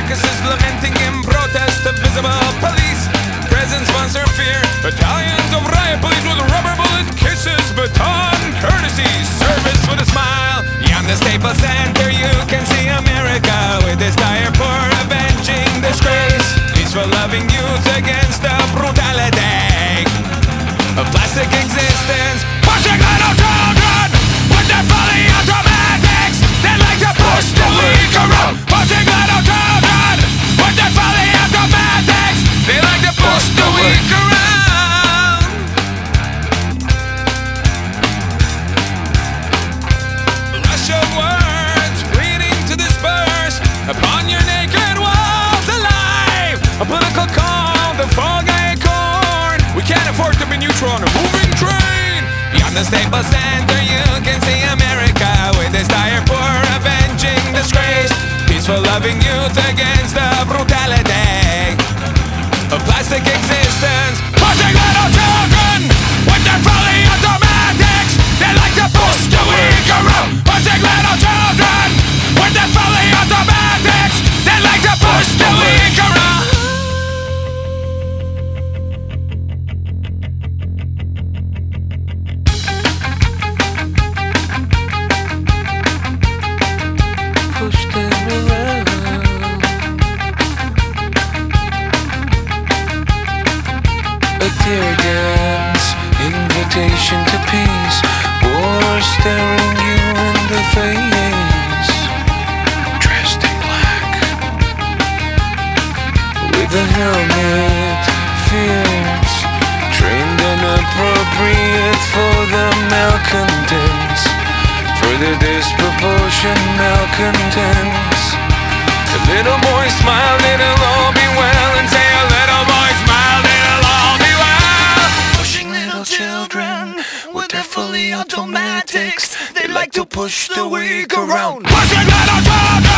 carcasses lamenting in protest of visible police. Presents sponsor fear. Battalions of riot police with rubber bullet kisses, baton courtesy, service with a smile. Beyond the Staples Center, you can see America with this dire poor avenging disgrace. Peaceful loving youth against the brutality of plastic existence. Pushing little children with their fully automatics. They like to push the weak around. Pushing little children with their fully automatics. They like to push the weak around. Rush of words pleading to disperse upon your naked walls alive. A political call, the fog acorn. We can't afford to be neutral on a moving train. Beyond the Staples Center, you can see America with its dire poor avenging disgrace. Peaceful loving youth against the brutality of plastic existence. Pushing little children with their fully automatics. They like to push the weak around. Pushing little children with their fully automatics. They like to push the weak around. Push them around. A tear gas, invitation to peace. War staring you in the face. Dressed in black, with a helmet, fierce, trained and appropriate for the malcontents. For the disproportionate malcontents. The little boy smiled, it'll all be well. And say a little boy smiled, it'll all be well. Pushing little children with their fully automatics. They like to push the weak around. Pushing little children